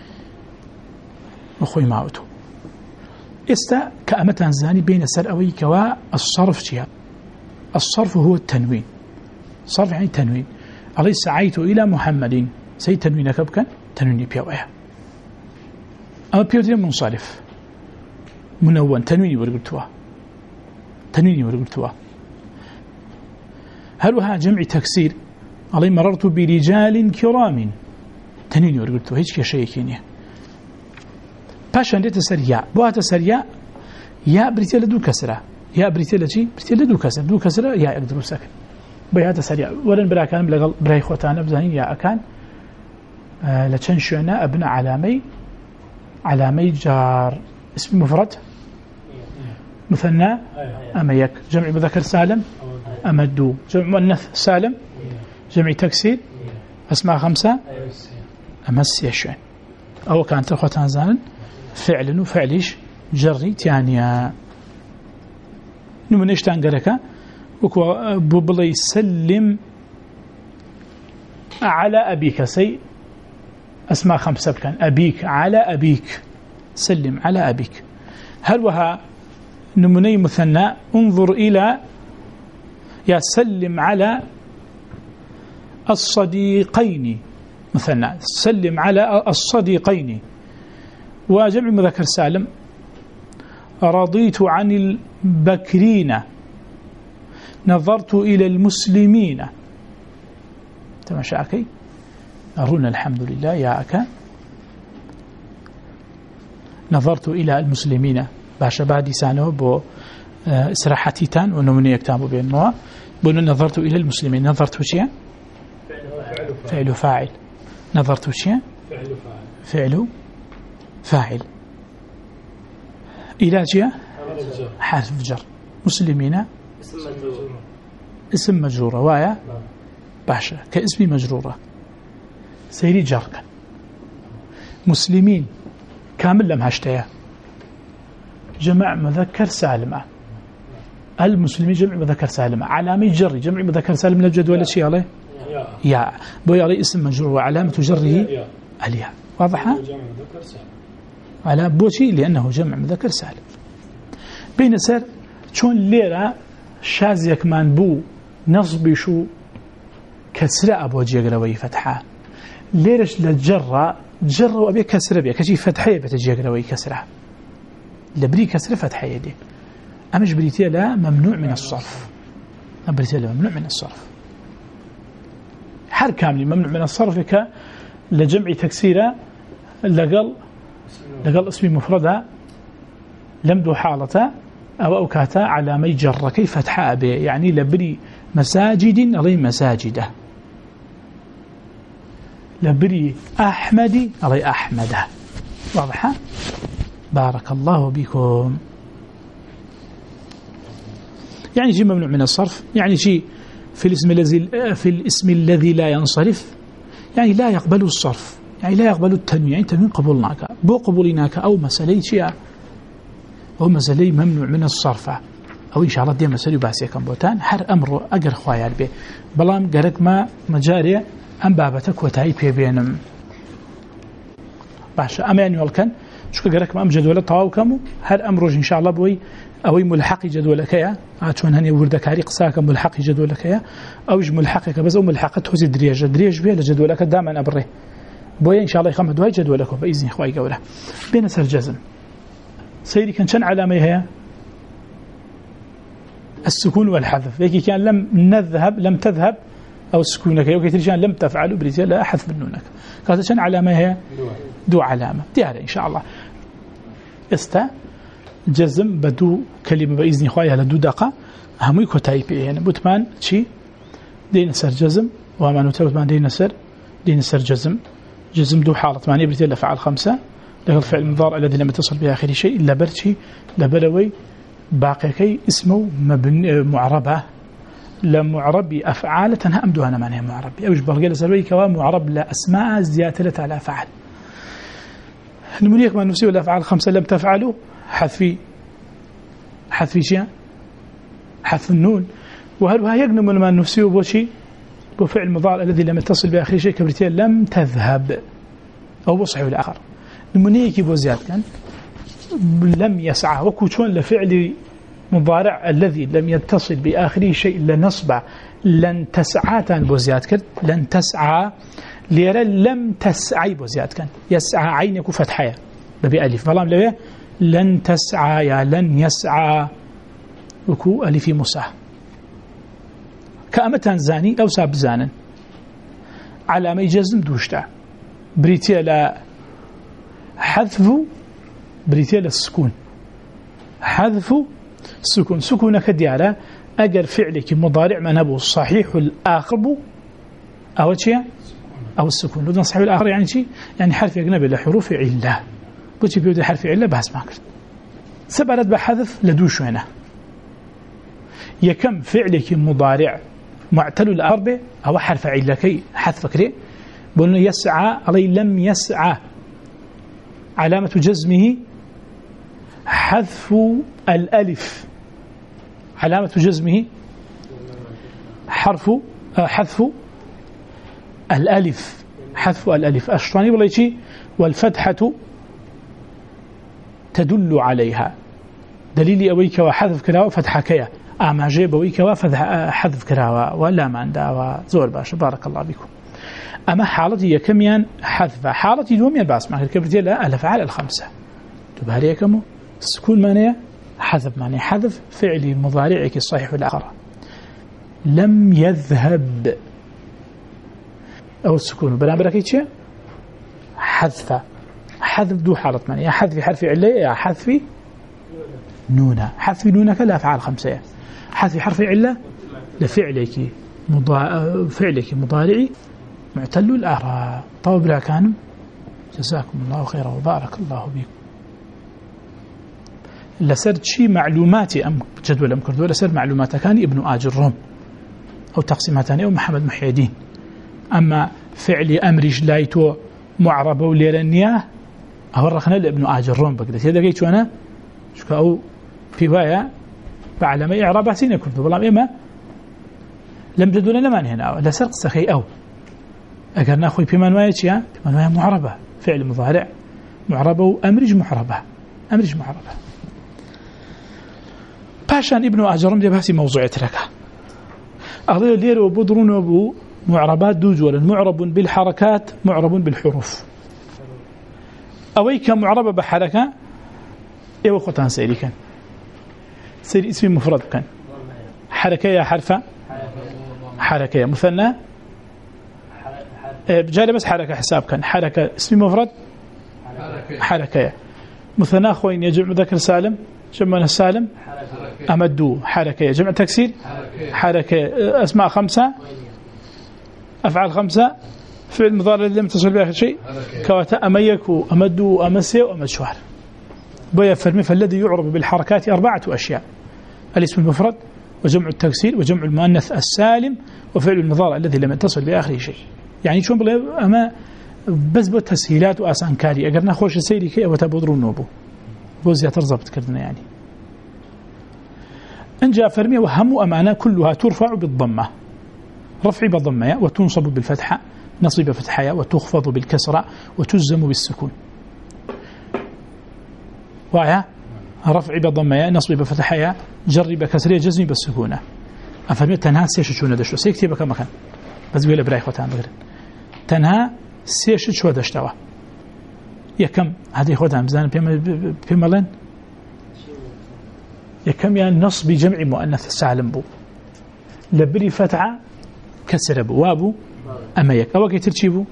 أخوي معوتو استا كأمتان زاني بين السر أوي كوا الصرف جهة الصرف هو التنوين صرف يعني تنوين علي سعيت إلى محمد سي تنوين كبكا تنوين بيوعها أما بيوتين منصرف منون تنويني ورقلتوا تنويني ورقلتوا هل وها جمع تكسير علي مررت برجال كرام تنويني ورقلتوا هيك شيء كينيه باش عندي تسريع بو تسريع يا بريتيل دو كسره يا بريتيل شي بريتيل دو كسر دو كسره يا اقدر سكن بيها تسريع ولن بلا كان بلا براي خوتانا بزانين يا اكان آه لتنشئنا ابن علامي علامي جار اسم مفرد مثنى اما يك جمع مذكر سالم اما دو جمع مؤنث سالم جمع تكسير اسماء خمسه امس يشين او كانت خوتان زان فعل وفعلش جري تانيا نمنيش تانقرك وكو ببلي سلم على أبيك سي أسماء خمسة كان أبيك على أبيك سلم على أبيك هل وها نمني مثنى انظر إلى يا سلم على الصديقين مثنى سلم على الصديقين وجمع مذكر سالم رضيت عن البكرين نظرت إلى المسلمين تماشاكي أرونا الحمد لله يا أكا نظرت إلى المسلمين باشا بعد سانه بو إسراحتي تان ونمني يكتابوا بين موا بو نظرت إلى المسلمين نظرت شيء فعل فاعل نظرت شيء فعل فاعل فعل فاعل إلى جهة حرف جر مسلمين اسم مجرورة وايا باشا كاسم مجرورة سيري جركا مسلمين كامل لم هشتيا جمع مذكر سالمة المسلمين جمع مذكر سالمة علامة جري جمع مذكر سالم نجد ولا شيء عليه يا بو يعطي اسم مجرور وعلامة جره الياء واضحة على بوشي لأنه جمع مذكر سالم بين سر شون ليرة شازيك من بو نصبي شو كسر أبو جيغروي فتحة ليرش للجرة جرة وأبي كسر بيه كشي فتحية بتجيغروي كسرها لبري كسر فتحة يدي أمش بريتيا لا ممنوع من الصرف بريتيا لا ممنوع من الصرف حر كامل ممنوع من الصرف ك لجمع تكسيرة لقل لقل اسمي مفردة لم دو حالته أو أوكاتا على مي جرة كيف فتحة به يعني لبري مساجد علي مساجده لبري أحمدي علي أحمده واضحة بارك الله بكم يعني شيء ممنوع من الصرف يعني شيء في الاسم الذي في الاسم الذي لا ينصرف يعني لا يقبل الصرف يعني لا يقبل التنوين يعني تنوين قبولناك بو قبولناك أو مسألة شيء أو مسألة ممنوع من الصرف أو إن شاء الله دي مسألة باسية كم بوتان حر أمر أجر خوايا به بلام جرك ما مجاري أم بابتك وتعيب بينهم باشا أما يعني والكن شو جرك ما أم جدولة طاو كمو هر أمر إن شاء الله بوي أو ملحق جدولة كيا عشان هني ورد كاريق ساك ملحق جدولة كيا أو يج ملحقك بس أو ملحقته زي دريج دريج بيه لجدولك دائما أبره بوي إن شاء الله يخمد واي جدولك بإذن إخوائي قوله بين سر جزم سيري كان شن علامة هي السكون والحذف لكن كان لم نذهب لم تذهب أو سكونك أو كتير لم تفعلوا بريتيا لا أحذف منونك كذا شن علامة هي دو علامة ديارة إن شاء الله استا جزم بدو كلمة بإذن إخوائي لدو دقة همي كتايب يعني بوتمان شي دين سر جزم وما نتوتمان دين سر دين سر جزم جزم دو حالة معني بريتيا لفعل خمسة لغل فعل المضارع الذي لم يتصل به آخر شيء إلا برشي لبلوي باقي كي اسمه مبني معربة لمعرب أفعال تنها أمدوها أنا معناها معرب أوش بلغي لسروي كوا معرب لا أسماء زيادة على أفعال نمريك ما نفسي والأفعال خمسة لم تفعلوا حذفي حذفي شيء حذف النون وهل يجنم ما نفسي بوشي بفعل المضارع الذي لم يتصل به آخر شيء كبرتين لم تذهب أو بصحي الآخر نمنيك بوزياد كان لم يسعى وكوشون لفعل مضارع الذي لم يتصل بآخره شيء لنصب لن تسعى تان بوزياد كان لن تسعى ليرى لم تسعي بوزياد كان يسعى عينك فتحية ببي ألف فلام لبي لن تسعى يا لن يسعى وكو ألف مسا كأمتان زاني أو ساب زانا على ما يجزم دوشتا بريتيا لا حذف بريتيا للسكون حذف سكون سكونك ديالا أجر فعلك مضارع ما نبو صحيح الآخر أو شيء أو السكون لذا صحيح الآخر يعني شيء يعني حرف أجنبي لحروف علة بتي بيود حرف علة بحث ما كرت سبعة بحذف لدوش هنا يكم فعلك مضارع معتل الأربع أو حرف علة كي حذف كري بقولنا يسعى علي لم يسعى علامة جزمه حذف الألف علامة جزمه حرف حذف الألف حذف الألف أشطاني والله شيء والفتحة تدل عليها دليل أويك وحذف كراوة فتحة كيا أما جيب أويك وحذف كراوة ولا من دعوة زور باش بارك الله بكم أما حالتي كميان حذف حالتي دوميان باس ما كبرتي لا الأفعال الخمسة تبهري كمو السكون معناه حذف معناه حذف فعل مضارعك الصحيح والآخر لم يذهب أو السكون بلا بركيتش حذف حذف دو حالة معناه حذف حرف علة يا حذف نونة حذف نونك لا أفعال خمسة حذف حرف علة لفعلك مضا... فعلك مضارعي معتل الآراء طوب الأكانم جزاكم الله خيرا وبارك الله بكم لسرد شي معلوماتي أم جدول أم كردو لسرد معلومات كان ابن آجرهم أو تقسيماتاني أو محمد محي الدين أما فعل أمرج لايتو معربة وليرانياه أورخنا لابن آجرهم بقدت هذا قيت أنا شكا أو في بايا بعلم إعراباتين كردو والله إما لم جدول لمن هنا لسرد سخي أو أقر ناخذ بمن وايتيا بمن وايا معربة فعل مضارع معربة وأمرج معربة أمرج معربة باشان ابن أجرم دي باسي موضوع تركه أضيء لير وبدرون وبو معربات دوجولا معرب بالحركات معرب بالحروف أويك معربة بحركة إيوه خطان سيري كان سيري اسمي مفرد كان حركة يا حرفة حركة يا مثنى بجالي بس حركة حساب كان حركة اسمي مفرد حركة يا مثنى خوين يجمع مذكر سالم جمع سالم أمدو حركة جمع تكسير حركة أسماء خمسة أفعال خمسة فعل مضارع الذي لم تصل به آخر شيء كواتا أميك وأمدو وأمسي وأمدشوار بيا فرمي فالذي يعرب بالحركات أربعة أشياء الاسم المفرد وجمع التكسير وجمع المؤنث السالم وفعل المضارع الذي لم يتصل بآخر شيء يعني شون بلا أما بس بتسهيلات وآسان كاري أقرنا خوش السيري كي أو تبودرون نوبو بوزيا ترزبط كردنا يعني إن جاء فرمي وهم أمانة كلها ترفع بالضمة رفع بالضمة وتنصب بالفتحة نصب فتحة وتخفض بالكسرة وتجزم بالسكون وعيا رفع بالضمة نصب بفتحة جر بكسرة جزم بالسكونة أفرمي تنها سيش شو ندشوا سيكتي بك مكان بس بيقول إبراهيم ختان بغير تنها سيش شو دشتوا يا كم هذه ختان مزان بيملين يا كم يعني نصب جمع مؤنث سالم بو لبري فتحة كسر بو وابو أما يك أو كي ترتيبه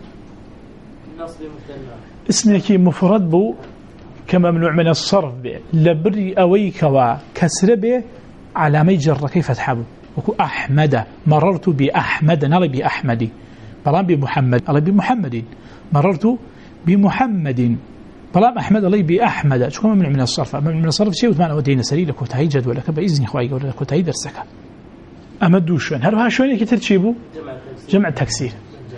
اسمك مفرد بو كما ممنوع من الصرف به لبري أويك وكسر به علامة جر كيف فتحبه وكو أحمد مررت بأحمد نالي بأحمد بلان بمحمد الله بمحمد مررت بمحمد بلان أحمد الله بأحمد شو ممنوع من الصرف ممنوع من الصرف شيء وثمان ودينا سري لك وتهي جدول لك بإذن إخوائي لك وتهي درسك أمدو شون هل ها شون كي ترتيبه جمع تكسير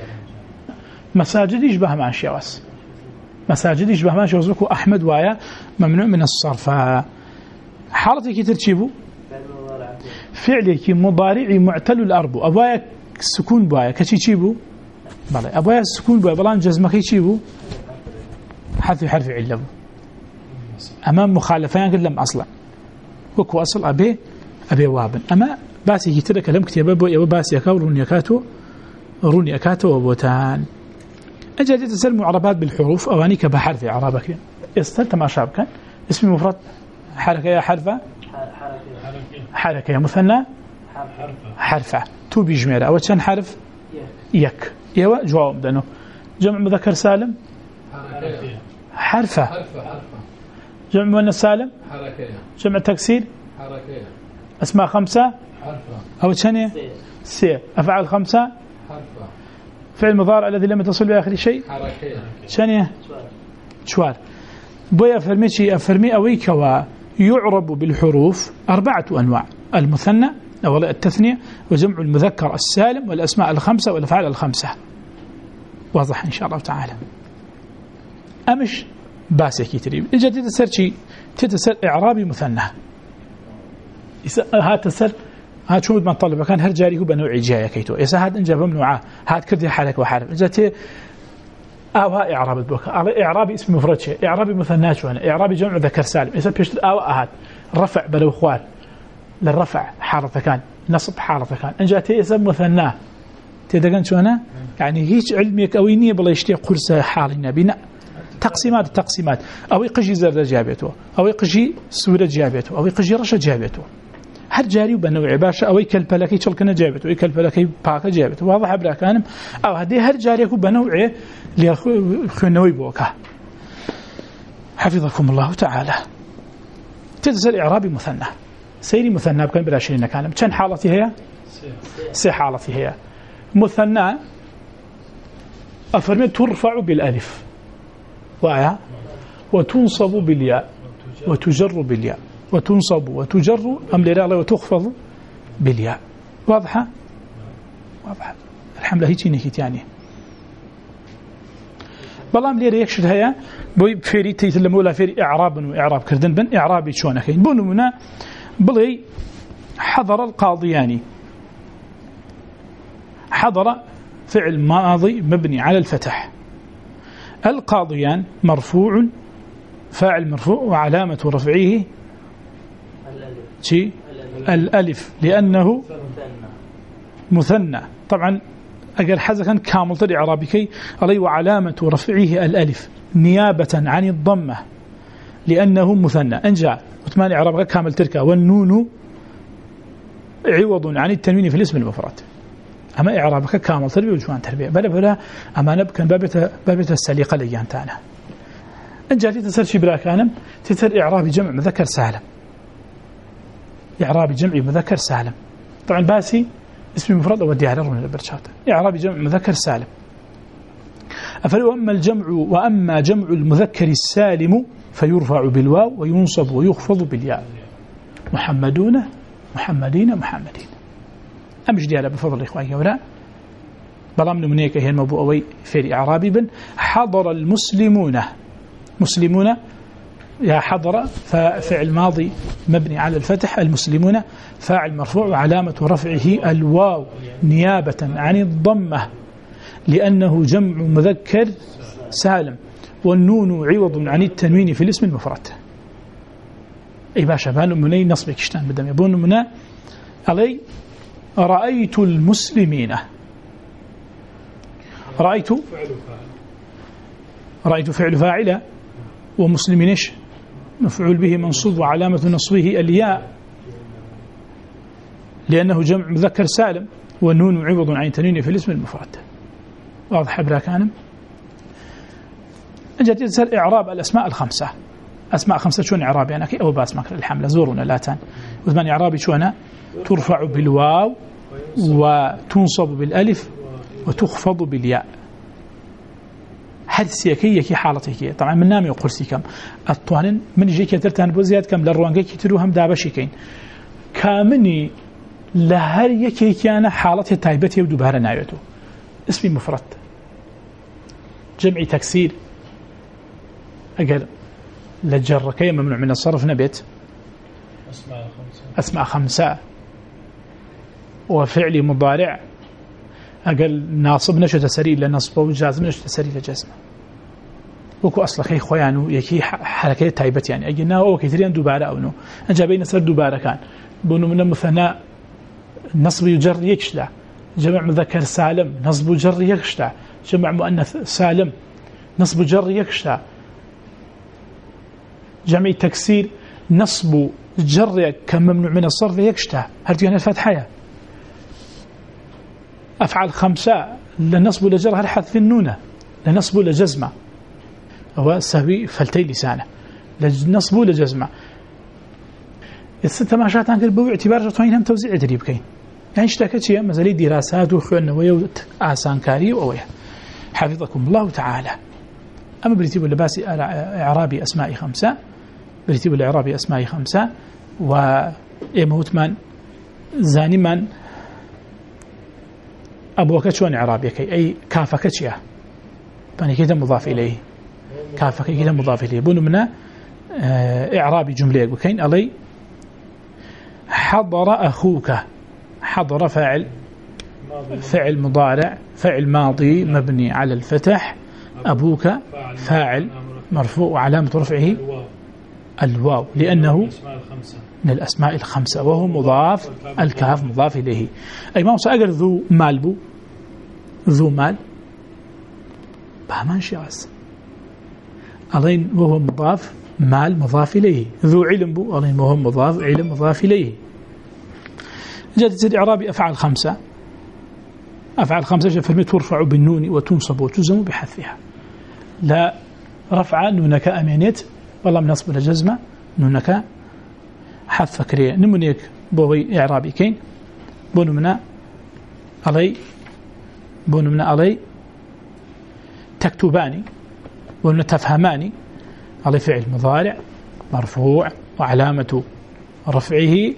مساجد يشبه مع شواس مساجد يشبه مع شواس وكو أحمد وايا ممنوع من الصرف حالتي كي ترتيبه فعلي كي مضارعي معتل الأرب أبوايا سكون بوايا كشي تشيبه بلى أبوايا سكون بوايا بلان جزمة كي تشيبه حذف حرف علة أمام مخالفين قد لم أصلا وكو أصل أبي أبي وابن أما باسي كتير كلام كتير بو يبو باسي كاو روني كاتو روني كاتو وبوتان أجل تسأل معربات بالحروف أوانيك بحرف إعرابك استلت ما شاب كان اسم مفرد حركة يا حرفة حركة يا مثنى حرفة تو بيجميرة أول كان حرف يك يوا جواب دانو جمع مذكر سالم حرفة جمع مؤنث سالم جمع تكسير أسماء خمسة أو ثانية سي أفعال خمسة فعل مضارع الذي لم يتصل بآخر شيء ثانية شوار بويا فرميشي أفرمي أويك ويعرب بالحروف أربعة أنواع المثنى أو التثنية وجمع المذكر السالم والأسماء الخمسة والأفعال الخمسة واضح إن شاء الله تعالى أمش باسكي تريب إجا تتسر شيء تتسر إعرابي مثنى هات تسر هات شو بدنا نطلب كان هرجاري هو بنوع جايه كيتو إذا هاد إنجا ممنوعة هات كردي حالك وحارب إذا تي أوها إعراب البوكا إعرابي اسم مفرد شيء إعرابي مثنى شو أنا إعرابي جمع ذكر سالم إذا بيشتر أوها هات رفع بلو خوار للرفع حالة كان نصب حالة كان إنجا تي اسم مثنى تدقن شو أنا يعني هيك علميك أوينية بلا يشتي قرصة حالنا بنا تقسيمات تقسيمات أو يقجي زرد جابته أو يقجي سورة جابته أو يقجي رشة جابته هر جاري وبنوع باشا أو يكل بلكي شلكنا جابته أو يكل بلكي باكا جابته واضح براكانم أو هدي هر جاري وبنوع لخنوي بوكا حفظكم الله تعالى تنزل إعرابي مثنى سيري مثنى بكن بلا شيء كان كان حالتي هي سي حالتي هي مثنى أفرمي ترفع بالألف وآية وتنصب بالياء وتجر بالياء وتنصب وتجر أم لله وتخفض بالياء واضحة واضحة الحملة هي تيني يعني بلام ليرة يكشد هيا بوي فيري تيتلموا لا فيري إعراب وإعراب كردن بن إعرابي شون أخين بونو منا بلي حضر القاضياني حضر فعل ماضي مبني على الفتح القاضيان مرفوع فاعل مرفوع وعلامة رفعه شيء الألف لأنه مثنى. طبعا أجل حزكا كامل طريق عربي علي وعلامة رفعه الألف نيابة عن الضمة لأنه مثنى أنجا وثمانية عربي كامل تركا والنون عوض عن التنوين في الاسم المفرد. أما إعرابك كامل تربية وجوان تربية بلا بلا أما نبكن بابته بابته السليقة ليان تانا أنجا تتسر شي بلا كانم تتر إعرابي جمع مذكر سالم إعرابي جمع مذكر سالم. طبعا باسي اسم مفرد أودي على رمي البرشات إعرابي جمع مذكر سالم. أفلو أما الجمع وأما جمع المذكر السالم فيرفع بالواو وينصب ويخفض بالياء محمدون محمدين محمدين. أمش ديالا بفضل إخواني ولا بلام نمنيك هي الموضوع أوي في إعرابي بن حضر المسلمون مسلمون يا حضر ففعل ماضي مبني على الفتح المسلمون فاعل مرفوع وعلامة رفعه الواو نيابة عن الضمة لأنه جمع مذكر سالم والنون عوض عن التنوين في الاسم المفرد. أي باشا بانو مني نصبك اشتان بدم يبون منا علي رأيت المسلمين رأيت رأيت فعل فاعلة ومسلمينش مفعول به منصوب وعلامة نصبه الياء لأنه جمع مذكر سالم والنون عوض عن التنوين في الاسم المفرد. واضح بلا كانم. أجل تسأل إعراب الأسماء الخمسة أسماء خمسة شون إعرابي أنا كي أو باسمك الحملة زورنا لاتان وثمان إعرابي شونا ترفع بالواو وتنصب بالألف وتخفض بالياء حدث كي حالتك طبعا من نامي وقرسي كم الطوانين من يجيك ترتان بوزياد كم للروانجي تروهم دابشي كين كامني لهر يكي كان حالته تايبته ودبهر نايته اسمي مفرد جمعي تكسير أقل لجر كي ممنوع من الصرف نبت أسماء خمسة أسماء خمسة وفعل مضارع أقل ناصب نشو تسري لنصبه وجازم نشو تسري لجزمه وكو أصلا خي خوانو يكي حركة تايبت يعني أجلنا هو كثيرين دوبارة أو نو أنجا بين سر دوبارة كان بونو من مثناء نصب يجر يكشلا جمع مذكر سالم نصب جر يكشلا جمع مؤنث سالم نصب جر يكشلا جمع تكسير نصب جر كممنوع من الصرف يكشلا هرتي أنا الفتحية أفعل خمسة لنصب لجر هالحذف النونة لنصب لجزمة هو سهوي فلتي لسانه لنصب لجزمة الستة ما شاءت عنك البوع اعتبار جرتوين هم توزيع دريب كين يعني اشتاكت شيء مازالي دراسات وخوانه ويوت آسان كاري وأويه حفظكم الله تعالى. أما بريتيب اللباسي إعرابي أسماء خمسة بريتيب الإعرابي أسماء خمسة وإمهوتمان زانمان أبوك شون إعرابي كي أي كافك شيء يعني كده مضاف إليه كافك كده مضاف إليه بنو منا إعرابي جملة وكين علي حضر أخوك حضر فاعل فعل مضارع فعل ماضي مبني على الفتح أبوك فاعل مرفوع وعلامة رفعه الواو لأنه من الأسماء الخمسة وهو مضاف الكاف مضاف إليه. أي ما وصأجر ذو مال بو ذو مال بهمان شعس ألين وهو مضاف مال مضاف إليه ذو علم بو ألين وهو مضاف علم مضاف إليه. جاءت الإعراب أفعال خمسة أفعال خمسة فرمي ترفع بالنون وتنصب وتزم بحذفها لا رفع نونك أمينيت والله من نصب لجزمة نونك حذف فكرية نمونيك بوي إعرابي كين بونو منا علي بونو منا علي تكتباني بونو تفهماني علي فعل مضارع مرفوع وعلامة رفعه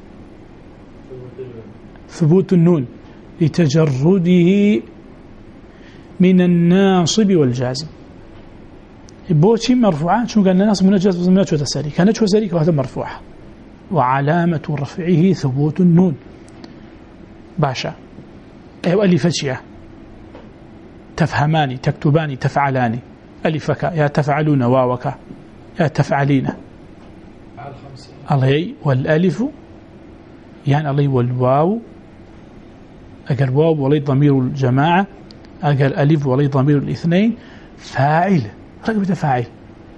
ثبوت النون لتجرده من الناصب والجازم بوشي مرفوعة شو قالنا ناصب من الجازم من شو تسالي كانت شو سالي وهذا مرفوعة وعلامة رفعه ثبوت النون باشا أيوة ألف شيء تفهماني تكتباني تفعلاني ألفك يا تفعلون واوك يا تفعلين علي والألف يعني الله والواو أجر واو ولي ضمير الجماعة أجر ألف ولي ضمير الاثنين فاعل رقم فاعل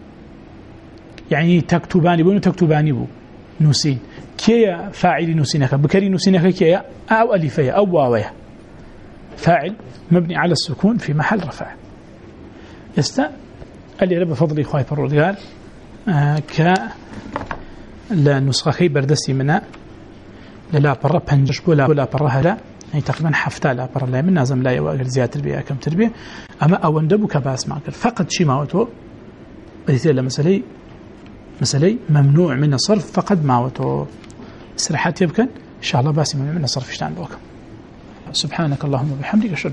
يعني تكتباني بو تكتباني بو نوسين كي فاعل نوسينك بكري نوسينك كي أو ألفية أو واوية فاعل مبني على السكون في محل رفع يستا اللي رب فضلي خواهي فرودقال آه ك لا نسخة بردستي منها لا برا بنجش ولا ولا برا هلا يعني تقريبا حفتا لا برا لا من نازم لا يواجه زيادة تربية كم تربية أما أوندبو كباس معك فقط شيء ما وتو بديت له مسألة مسألة ممنوع من الصرف فقط ما وتو استراحات يبكن إن شاء الله باسي من الصرف اشتان بوكم سبحانك اللهم وبحمدك أشهد